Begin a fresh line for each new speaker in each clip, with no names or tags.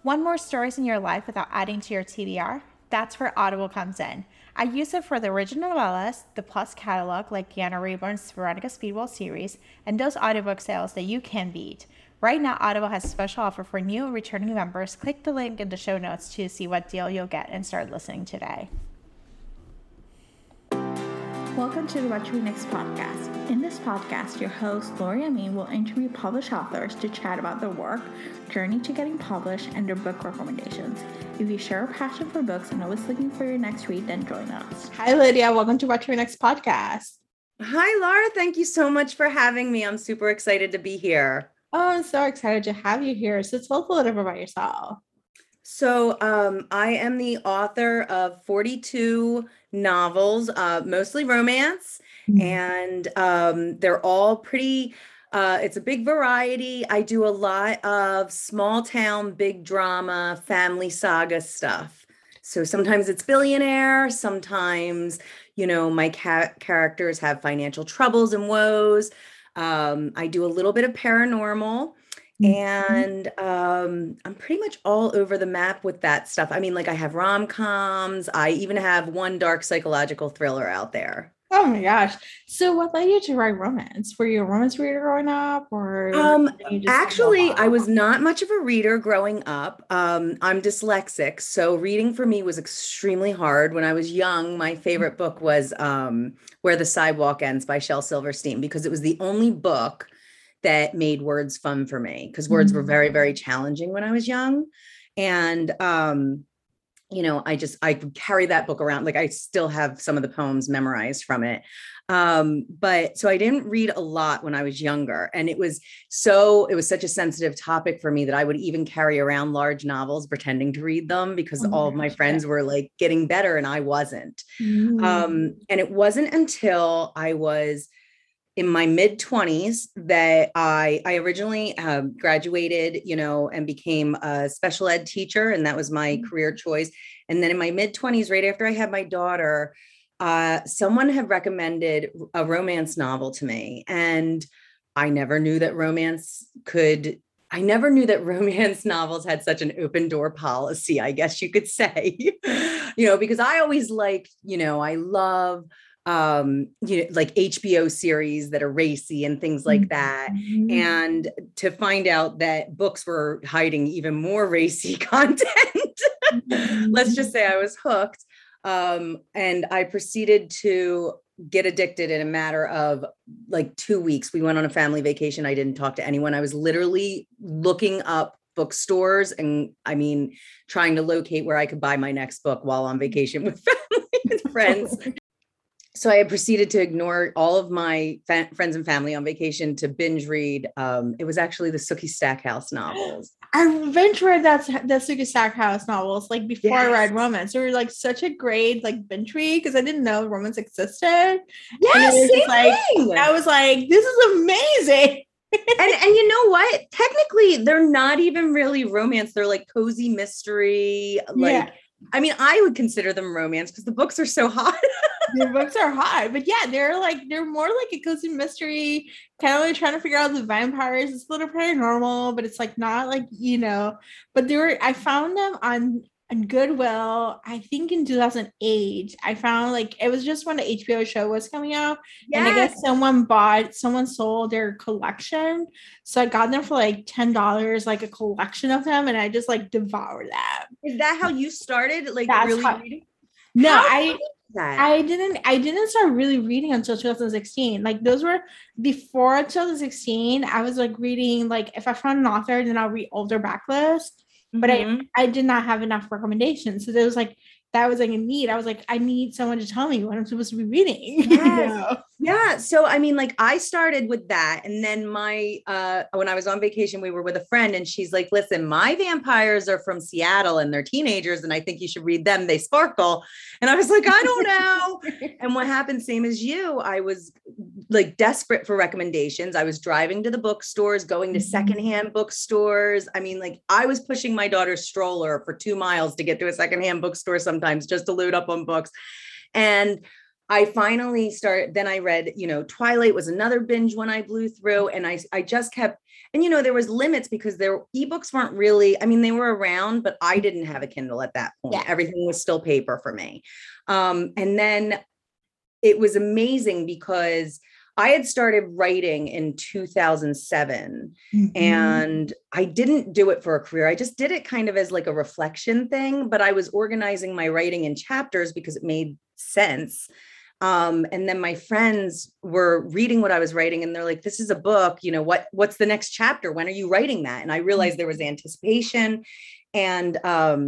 Want more stories in your life without adding to your TBR? That's where Audible comes in. I use it for the original novellas, the Plus catalog like Deanna Rayburn's Veronica Speedwell series, and those audiobook sales that you can beat. Right now, Audible has a special offer for new and returning members. Click the link in the show notes to see what deal you'll get and start listening today. Welcome to the What to Read Next podcast. In this podcast, your host, Lori Amin, will interview published authors to chat about their work, journey to getting published, and their book recommendations. If you share a passion for books and always looking for your next read, then join us. Hi, Lydia. Welcome to What to Read Next podcast.
Hi, Laura. Thank you so much for having me. I'm super excited to be here.
Oh, I'm so excited to have you here. So tell us a little bit about yourself.
So I am the author of 42 novels, mostly romance, and they're all pretty, it's a big variety. I do a lot of small town, big drama, family saga stuff. So sometimes it's billionaire, sometimes, my characters have financial troubles and woes. I do a little bit of paranormal. And I'm pretty much all over the map with that stuff. I mean, like I have rom-coms. I even have one dark psychological thriller out there.
Oh my gosh. So what led you to write romance? Were you a romance reader growing up or
actually I was not much of a reader growing up. I'm dyslexic, so reading for me was extremely hard. When I was young, my favorite book was Where the Sidewalk Ends by Shel Silverstein, because it was the only book that made words fun for me, because words were very, very challenging when I was young. And, I could carry that book around. Like I still have some of the poems memorized from it. But so I didn't read a lot when I was younger. And it was such a sensitive topic for me that I would even carry around large novels pretending to read them, because all of my friends were like getting better and I wasn't. And it wasn't until I was in my mid-20s that I originally graduated, and became a special ed teacher. And that was my career choice. And then in my mid-20s, right after I had my daughter, someone had recommended a romance novel to me. And I never knew that romance novels had such an open door policy, I guess you could say, because I always liked, I love like HBO series that are racy and things like that. And to find out that books were hiding even more racy content, let's just say I was hooked. And I proceeded to get addicted in a matter of like 2 weeks. We went on a family vacation. I didn't talk to anyone. I was literally looking up bookstores and trying to locate where I could buy my next book while on vacation with family and friends. So I had proceeded to ignore all of my friends and family on vacation to binge read. It was actually the Sookie Stackhouse novels.
I binge read the Sookie Stackhouse novels like before I read romance. They were like such a great like binge read because I didn't know romance existed.
Yes,
I was like, this is amazing.
and you know what? Technically, they're not even really romance. They're like cozy mystery. I would consider them romance because the books are so hot.
The books are hot, but yeah, they're more like a cozy mystery, kind of like trying to figure out the vampires. It's a little paranormal, but it's like not like, but I found them on Goodwill, I think in 2008. I found like it was just when the HBO show was coming out. Yes. And I guess someone sold their collection. So I got them for like $10, like a collection of them, and I just like devoured them.
Is that how you started? Like really reading?
No, I didn't start really reading until 2016. Like those were before 2016. I was like reading, like if I found an author, then I'll read older backlist. But I did not have enough recommendations. So there was like, that was like a need. I was like, I need someone to tell me what I'm supposed to be reading.
Yes. Yeah. So, I started with that. And then when I was on vacation, we were with a friend and she's like, listen, my vampires are from Seattle and they're teenagers. And I think you should read them. They sparkle. And I was like, I don't know. And what happened, same as you, I was like desperate for recommendations. I was driving to the bookstores, going to secondhand bookstores. I was pushing my daughter's stroller for 2 miles to get to a secondhand bookstore sometimes just to load up on books. And I finally started, then I read, Twilight was another binge one I blew through, and I just kept, and, you know, there was limits because their ebooks weren't really, I mean, they were around, but I didn't have a Kindle at that point.
Yeah.
Everything was still paper for me. And then it was amazing because I had started writing in 2007 and I didn't do it for a career. I just did it kind of as like a reflection thing, but I was organizing my writing in chapters because it made sense. And then my friends were reading what I was writing and they're like, this is a book, you know, what's the next chapter? When are you writing that? And I realized there was anticipation and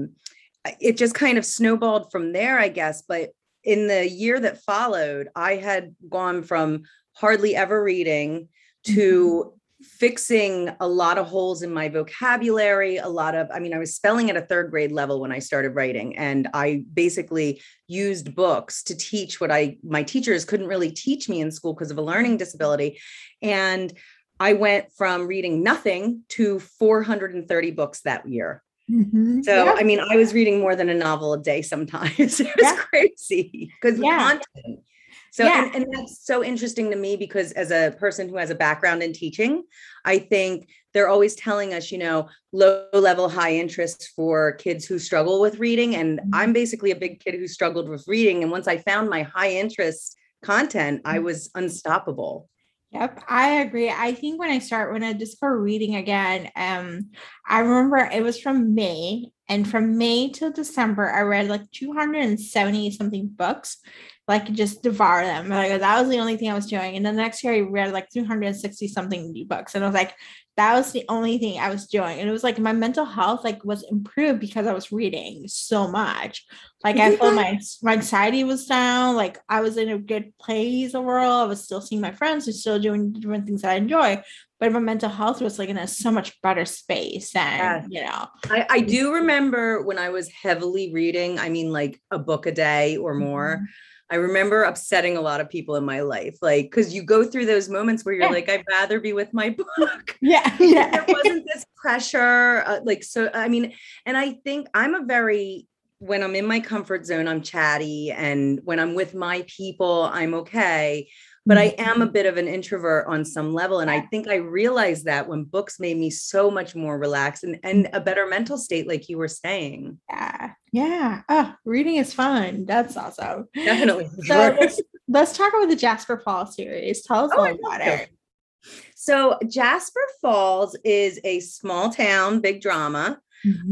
it just kind of snowballed from there, I guess. But in the year that followed, I had gone from hardly ever reading to fixing a lot of holes in my vocabulary, I was spelling at a third grade level when I started writing. And I basically used books to teach what my teachers couldn't really teach me in school because of a learning disability. And I went from reading nothing to 430 books that year. So, yeah. I mean, I was reading more than a novel a day sometimes. It was crazy because the content. So, and that's so interesting to me because as a person who has a background in teaching, I think they're always telling us, you know, low level, high interest for kids who struggle with reading. And I'm basically a big kid who struggled with reading. And once I found my high interest content, I was unstoppable.
Yep, I agree. I think when I discovered reading again, I remember it was from May, and from May till December, I read like 270 something books, like just devour them. Like that was the only thing I was doing. And the next year I read like 260 something new books. And I was like, that was the only thing I was doing. And it was like my mental health like was improved because I was reading so much. Like I felt my anxiety was down. Like I was in a good place overall. I was still seeing my friends and still doing different things that I enjoy. But my mental health was like in a so much better space. And, you know.
I do remember when I was heavily reading, I mean, like a book a day or more. I remember upsetting a lot of people in my life, like, because you go through those moments where you're like, I'd rather be with my book. There wasn't this pressure. So, I mean, and I think when I'm in my comfort zone, I'm chatty. And when I'm with my people, I'm okay. But I am a bit of an introvert on some level. And I think I realized that when books made me so much more relaxed and a better mental state, like you were saying.
Yeah. Oh, reading is fun. That's awesome.
Definitely.
So let's talk about the Jasper Falls series. Tell us all about it.
So Jasper Falls is a small town, big drama.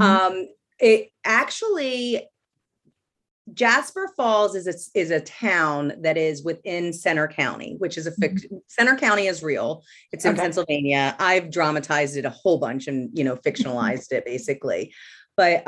Jasper Falls is a town that is within Center County, which is Center County is real. It's in Pennsylvania. I've dramatized it a whole bunch and, you know, fictionalized it basically. But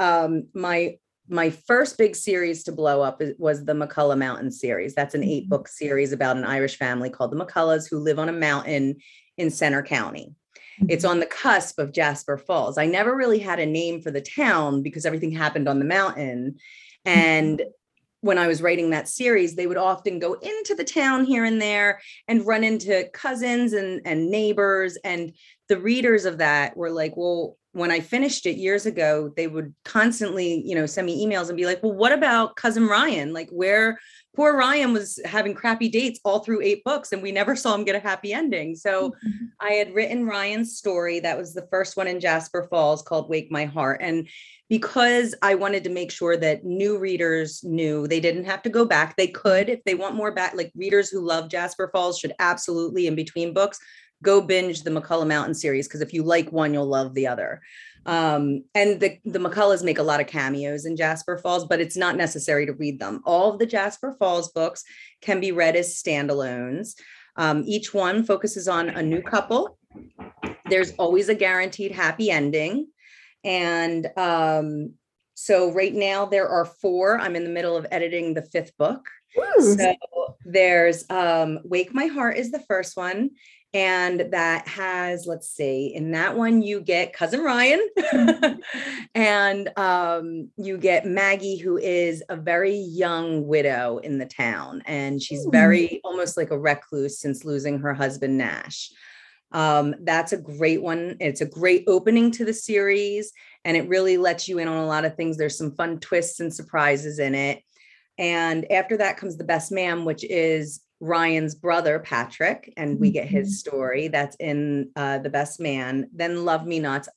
my first big series to blow up was the McCullough Mountain series. That's an 8-book series about an Irish family called the McCulloughs who live on a mountain in Center County. It's on the cusp of Jasper Falls. I never really had a name for the town because everything happened on the mountain. And when I was writing that series, they would often go into the town here and there and run into cousins and neighbors. And the readers of that were like, well, when I finished it years ago, they would constantly, you know, send me emails and be like, well, what about cousin Ryan? Like poor Ryan was having crappy dates all through 8 books and we never saw him get a happy ending. So I had written Ryan's story. That was the first one in Jasper Falls called Wake My Heart. And because I wanted to make sure that new readers knew they didn't have to go back. They could, if they want more back, like readers who love Jasper Falls should absolutely, in between books, go binge the McCullough Mountain series. Because if you like one, you'll love the other. And the McCulloughs make a lot of cameos in Jasper Falls, but it's not necessary to read them. All of the Jasper Falls books can be read as standalones. Each one focuses on a new couple. There's always a guaranteed happy ending. And so right now there are 4. I'm in the middle of editing the 5th book. Ooh. So there's Wake My Heart is the first one. And that has, let's see, in that one, you get cousin Ryan and you get Maggie, who is a very young widow in the town. And she's very almost like a recluse since losing her husband, Nash. That's a great one. It's a great opening to the series and it really lets you in on a lot of things. There's some fun twists and surprises in it. And after that comes The Best Man, which is Ryan's brother, Patrick, and we get his story. That's in The Best Man. Then Love Me Nots.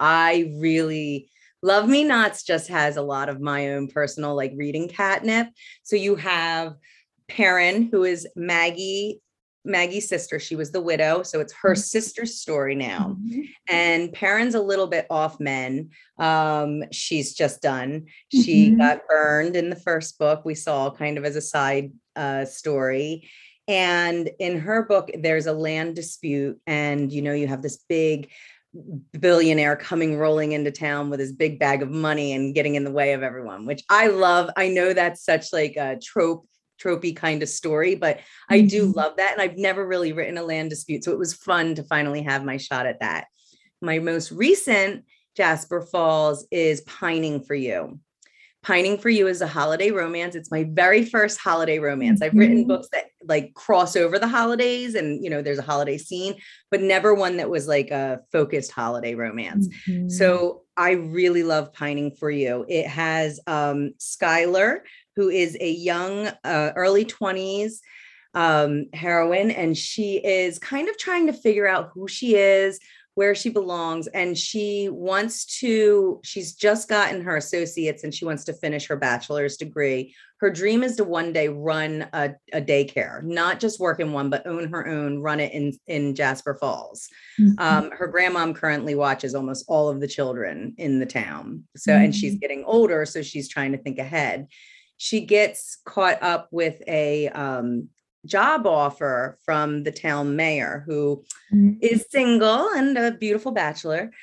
Love Me Nots just has a lot of my own personal like reading catnip. So you have Perrin, who is Maggie's sister. She was the widow. So it's her sister's story now. And Perrin's a little bit off men. She's just done. She got burned in the first book. We saw kind of as a side story. And in her book, there's a land dispute. And, you have this big billionaire coming rolling into town with his big bag of money and getting in the way of everyone, which I love. I know that's such like a tropey kind of story, but I do love that. And I've never really written a land dispute. So it was fun to finally have my shot at that. My most recent Jasper Falls is Pining for You. Pining for You is a holiday romance. It's my very first holiday romance. I've written books that like cross over the holidays and, there's a holiday scene, but never one that was like a focused holiday romance. So I really love Pining for You. It has Skylar, who is a young, early 20s heroine, and she is kind of trying to figure out who she is, where she belongs. And she's just gotten her associates and she wants to finish her bachelor's degree. Her dream is to one day run a daycare, not just work in one, but own her own, run it in Jasper Falls. Her grandmom currently watches almost all of the children in the town. So, and she's getting older, so she's trying to think ahead. She gets caught up with a job offer from the town mayor, who is single and a beautiful bachelor.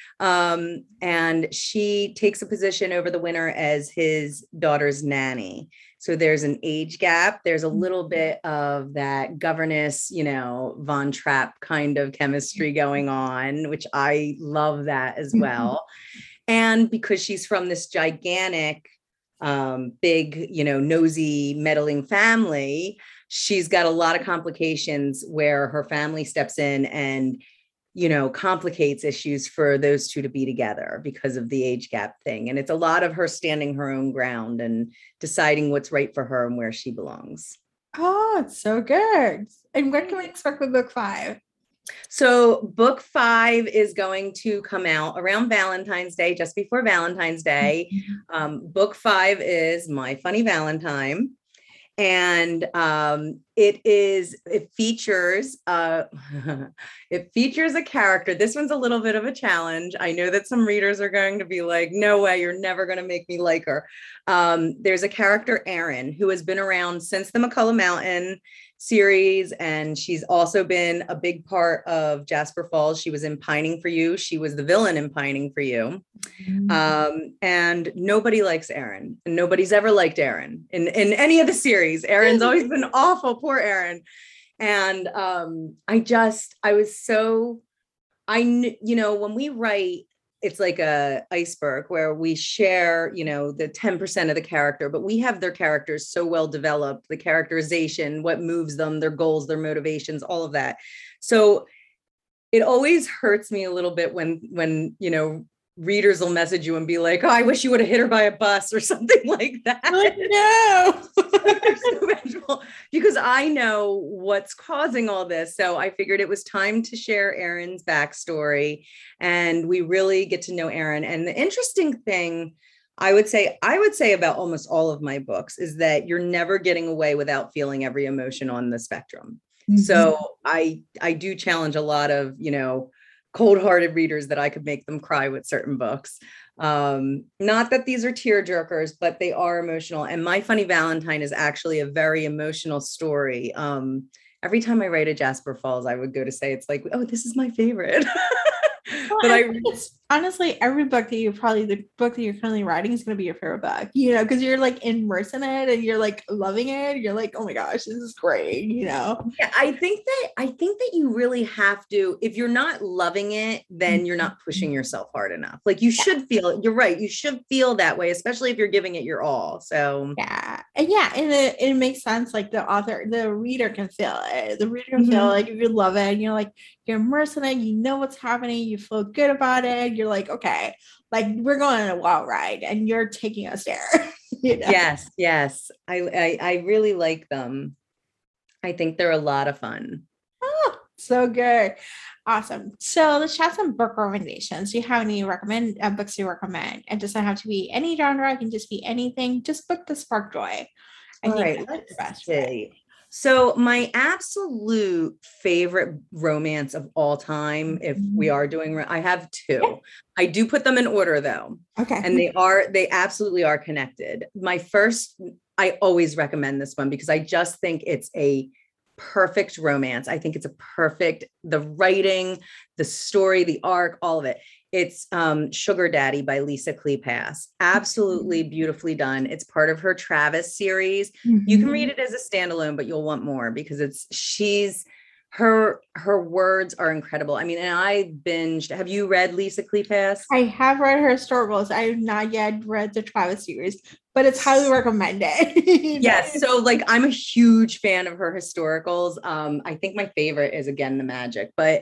And she takes a position over the winter as his daughter's nanny. So there's an age gap. There's a little bit of that governess, Von Trapp kind of chemistry going on, which I love that as well. And because she's from this gigantic, big, nosy, meddling family, she's got a lot of complications where her family steps in and, complicates issues for those two to be together because of the age gap thing. And it's a lot of her standing her own ground and deciding what's right for her and where she belongs.
Oh, it's so good. And what can we expect with book 5?
So book 5 is going to come out around Valentine's Day, just before Valentine's Day. Book 5 is My Funny Valentine. And it features a character. This one's a little bit of a challenge. I know that some readers are going to be like, no way, you're never going to make me like her. There's a character, Erin, who has been around since the McCullough Mountain series, and she's also been a big part of Jasper Falls. She was in Pining for You. She was the villain in Pining for You. And nobody likes Erin, and nobody's ever liked Erin in any of the series. Erin's always been awful, poor Erin. And when we write, it's like a iceberg where we share, the 10% of the character, but we have their characters so well developed, the characterization, what moves them, their goals, their motivations, all of that. So it always hurts me a little bit when readers will message you and be like, oh, I wish you would have hit her by a bus or something like that.
Oh,
no. Because I know what's causing all this. So I figured it was time to share Erin's backstory, and we really get to know Erin. And the interesting thing I would say about almost all of my books is that you're never getting away without feeling every emotion on the spectrum. So I do challenge a lot of, cold-hearted readers that I could make them cry with certain books. Not that these are tear jerkers, but they are emotional. And My Funny Valentine is actually a very emotional story. Every time I write a Jasper Falls, I would go to say, it's like, oh, this is my favorite.
Well, but it's honestly every book that the book that you're currently writing is going to be your favorite book, because you're like immersed in it and you're like loving it. You're like, oh my gosh, this is great,
Yeah, I think that you really have to, if you're not loving it, then you're not pushing yourself hard enough. Like you should feel, you're right, you should feel that way, especially if you're giving it your all. So
and it makes sense. Like the reader can feel it. The reader can feel like if you love it and you're immersed in it, you know what's happening, you feel good about it, you're like, okay, like we're going on a wild ride and you're taking us there.
Yes, I really like them. I think they're a lot of fun.
Oh, so good. Awesome. So let's chat some book recommendations. Do you have any books you recommend? It doesn't have to be any genre. It can just be anything. Just book to spark joy. I
All
think
right,
that's the
let's
best way.
see. So, my absolute favorite romance of all time, if we
Mhm.
are doing, I have
Yeah.
two. I do put them in order though,
Okay.
and they absolutely are connected. My first, I always recommend this one because I just think it's a perfect romance. I think it's a perfect, the writing, the story, the arc, all of it. It's Sugar Daddy by Lisa Kleypas. Absolutely beautifully done. It's part of her Travis series. You can read
Mhm.
it as a standalone, but you'll want more because she's her words are incredible. I mean, and I binged. Have you read Lisa Kleypas?
I have read her historicals. I have not yet read the Travis series, but it's highly recommended.
Yes. So like I'm a huge fan of her historicals. I think my favorite is again The Magic, but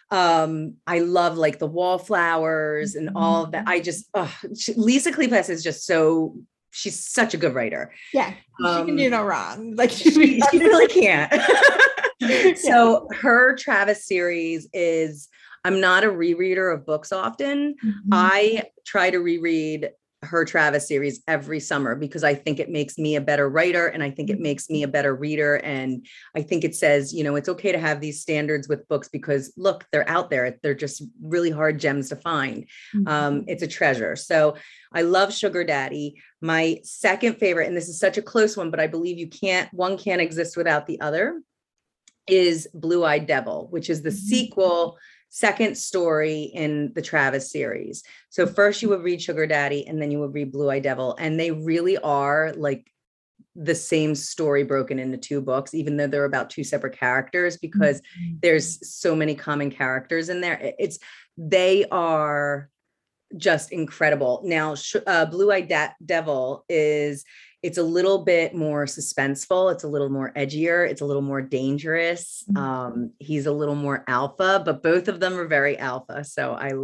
I love like the wallflowers and all of that. I just Lisa Kleypas is just so she's such a good writer.
Yeah, she can do
Um
no wrong. Like
she really can't.
yeah.
So her Travis series is I'm not a rereader of books often.
Mhm.
I try to reread her Travis series every summer because I think it makes me a better writer and I think it makes me a better reader. And I think it says, you know, it's okay to have these standards with books because look, they're out there. They're just really hard gems to find. It's a treasure. So I love Sugar Daddy. My second favorite, and this is such a close one, but I believe one can't exist without the other, is Blue Eyed Devil, which is the sequel, second story in the Travis series. So first you would read Sugar Daddy and then you would read Blue Eyed Devil. And they really are like the same story broken into two books, even though they're about two separate characters, because there's so many common characters in there. They are just incredible. Now, Blue Eyed Devil it's a little bit more suspenseful. It's a little more edgier. It's a little more dangerous. He's a little more alpha, but both of them are very alpha. So I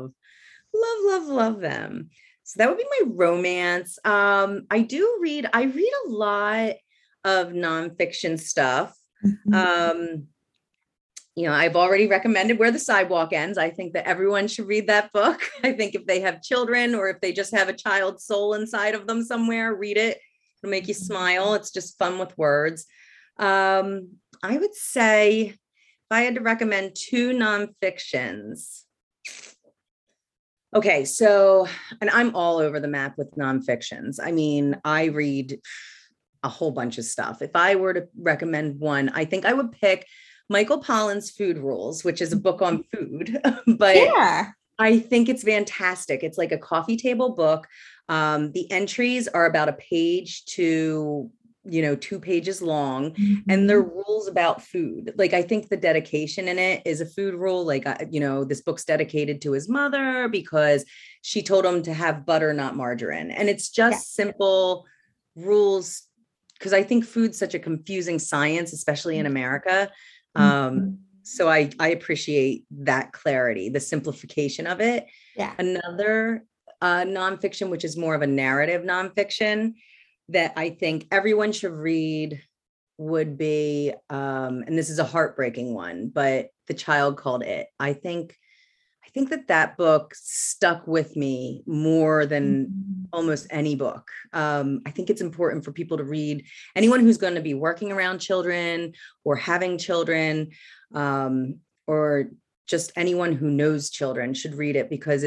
love them. So that would be my romance. I read a lot of nonfiction stuff. Um, you know, I've already recommended Where the Sidewalk Ends. I think that everyone should read that book. I think if they have children or if they just have a child's soul inside of them somewhere, read it. It'll make you smile. It's just fun with words. I would say if I had to recommend two nonfictions. Okay, so, and I'm all over the map with nonfictions. I mean, I read a whole bunch of stuff. If I were to recommend one, I think I would pick Michael Pollan's Food Rules, which is a book on food, but
Yeah.
I think it's fantastic. It's like a coffee table book. The entries are about a page to, 2 pages long, and they're rules about food. Like, I think the dedication in it is a food rule. Like, this book's dedicated to his mother because she told him to have butter, not margarine. And it's
Yeah.
just simple rules because I think food's such a confusing science, especially in America. So I appreciate that clarity, the simplification of it.
Yeah.
Another nonfiction, which is more of a narrative nonfiction that I think everyone should read would be, and this is a heartbreaking one, but The Child Called It. I think that book stuck with me more than almost any book. I think it's important for people to read. Anyone who's going to be working around children or having children, or just anyone who knows children should read it because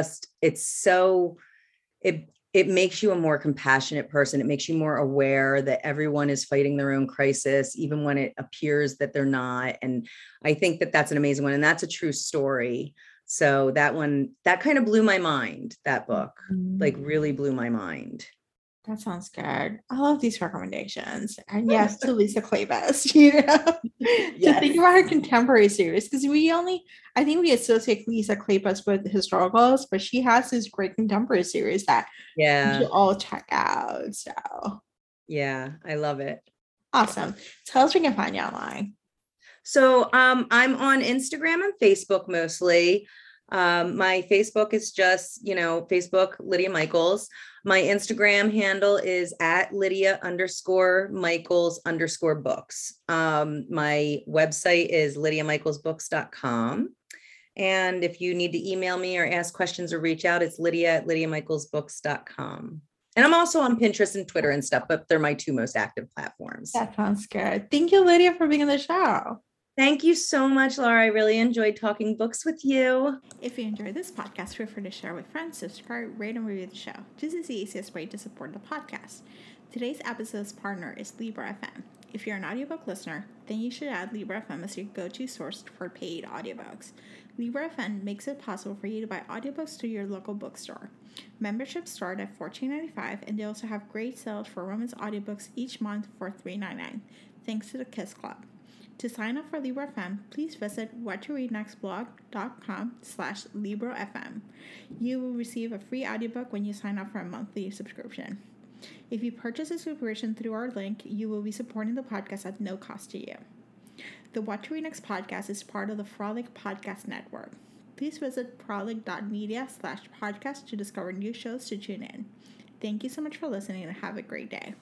it makes you a more compassionate person. It makes you more aware that everyone is fighting their own crisis, even when it appears that they're not. And I think that that's an amazing one. And that's a true story. So that kind of blew my mind, that book, like really blew my mind.
That sounds good. I love these recommendations. And yes, to Lisa Kleypas, you know, to think
Yes.
about her contemporary series, because I think we associate Lisa Kleypas with historicals, but she has this great contemporary series that we
Yeah.
should all check out. So
Yeah. I love it.
awesome. Tell us where we can find you online.
So I'm on Instagram and Facebook mostly. My Facebook is just, Facebook Lydia Michaels. My Instagram handle is at Lydia_Michaels_books. My website is lydiamichaelsbooks.com. And if you need to email me or ask questions or reach out, it's lydia@lydiamichaelsbooks.com. And I'm also on Pinterest and Twitter and stuff, but they're my two most active platforms.
That sounds good. Thank you, Lydia, for being on the show.
Thank you so much, Laura. I really enjoyed talking books with you.
If you enjoyed this podcast, feel free to share with friends, subscribe, rate, and review the show. This is the easiest way to support the podcast. Today's episode's partner is Libro FM. If you're an audiobook listener, then you should add Libro FM as your go-to source for paid audiobooks. Libro FM makes it possible for you to buy audiobooks through your local bookstore. Memberships start at $14.95, and they also have great sales for romance audiobooks each month for $3.99, thanks to the Kiss Club. To sign up for Libro FM, please visit whattoreadnextblog.com/LibroFM. You will receive a free audiobook when you sign up for a monthly subscription. If you purchase a subscription through our link, you will be supporting the podcast at no cost to you. The What to Read Next podcast is part of the Frolic Podcast Network. Please visit frolic.media/podcast to discover new shows to tune in. Thank you so much for listening and have a great day.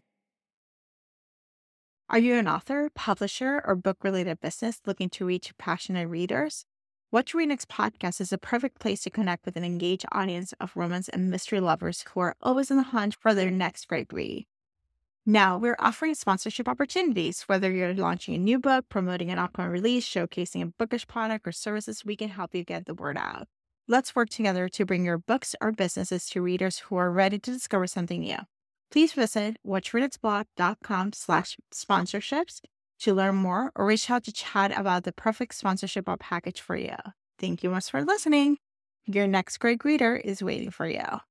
Are you an author, publisher, or book-related business looking to reach passionate readers? What to Read Next podcast is a perfect place to connect with an engaged audience of romance and mystery lovers who are always on the hunt for their next great read. Now, we're offering sponsorship opportunities. Whether you're launching a new book, promoting an upcoming release, showcasing a bookish product or services, we can help you get the word out. Let's work together to bring your books or businesses to readers who are ready to discover something new. Please visit whattoreadnextblog.com/sponsorships to learn more or reach out to chat about the perfect sponsorship or package for you. Thank you much for listening. Your next great reader is waiting for you.